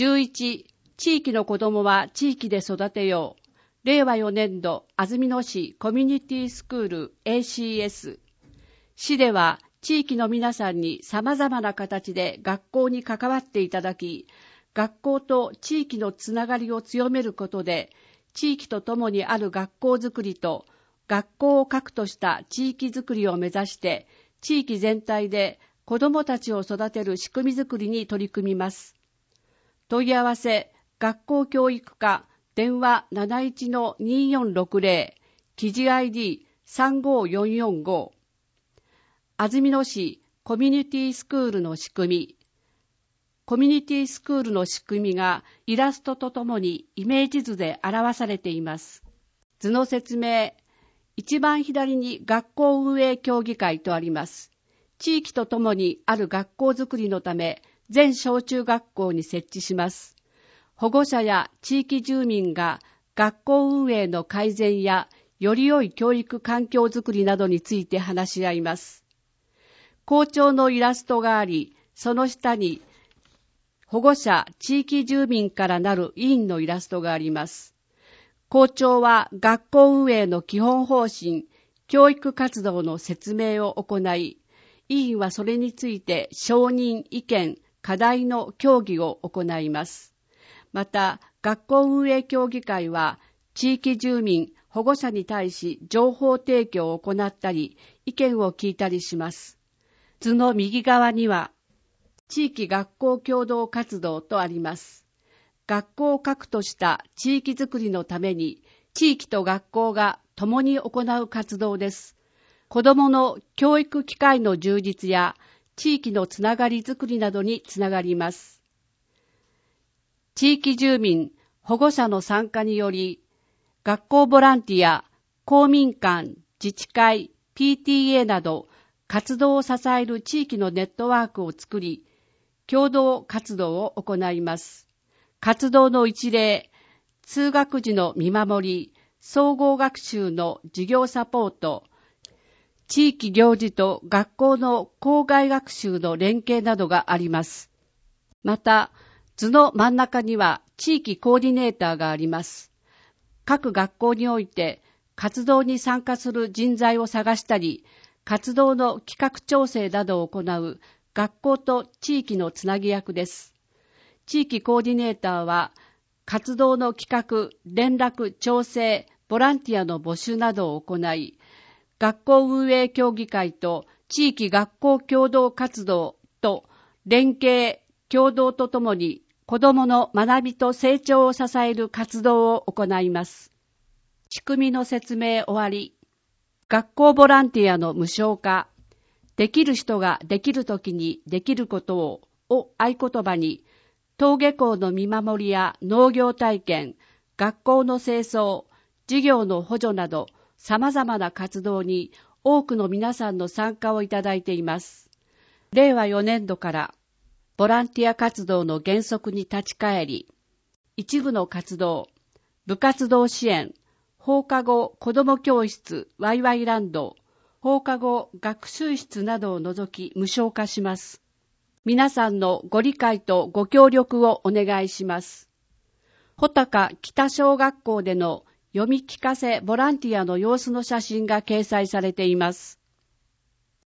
11、地域の子どもは地域で育てよう。令和4年度安曇野市コミュニティスクール ACS。市では地域の皆さんに様々な形で学校に関わっていただき、学校と地域のつながりを強めることで、地域とともにある学校づくりと、学校を核とした地域づくりを目指して、地域全体で子どもたちを育てる仕組みづくりに取り組みます。問い合わせ、学校教育課、電話 71-2460、記事 ID35445。安曇野市コミュニティスクールの仕組み。コミュニティスクールの仕組みがイラストとともにイメージ図で表されています。図の説明。一番左に学校運営協議会とあります。地域とともにある学校づくりのため、全小中学校に設置します。保護者や地域住民が学校運営の改善やより良い教育環境づくりなどについて話し合います。校長のイラストがあり、その下に保護者、地域住民からなる委員のイラストがあります。校長は学校運営の基本方針、教育活動の説明を行い、委員はそれについて承認、意見、課題の協議を行います。また、学校運営協議会は、地域住民、保護者に対し情報提供を行ったり、意見を聞いたりします。図の右側には、地域学校協同活動とあります。学校を核とした地域づくりのために、地域と学校が共に行う活動です。子どもの教育機会の充実や、地域のつながりづくりなどにつながります。地域住民、保護者の参加により、学校ボランティア、公民館、自治会、PTA など、活動を支える地域のネットワークを作り、共同活動を行います。活動の一例、通学時の見守り、総合学習の授業サポート、地域行事と学校の校外学習の連携などがあります。また、図の真ん中には地域コーディネーターがあります。各学校において活動に参加する人材を探したり、活動の企画調整などを行う学校と地域のつなぎ役です。地域コーディネーターは、活動の企画、連絡、調整、ボランティアの募集などを行い、学校運営協議会と地域学校共同活動と連携、共同とともに子どもの学びと成長を支える活動を行います。仕組みの説明終わり。学校ボランティアの無償化。できる人ができるときにできることを合言葉に、登下校の見守りや農業体験、学校の清掃、授業の補助など様々な活動に多くの皆さんの参加をいただいています。令和4年度からボランティア活動の原則に立ち返り、一部の活動、部活動支援、放課後子ども教室ワイワイランド、放課後学習室などを除き無償化します。皆さんのご理解とご協力をお願いします。穂高北小学校での読み聞かせボランティアの様子の写真が掲載されています。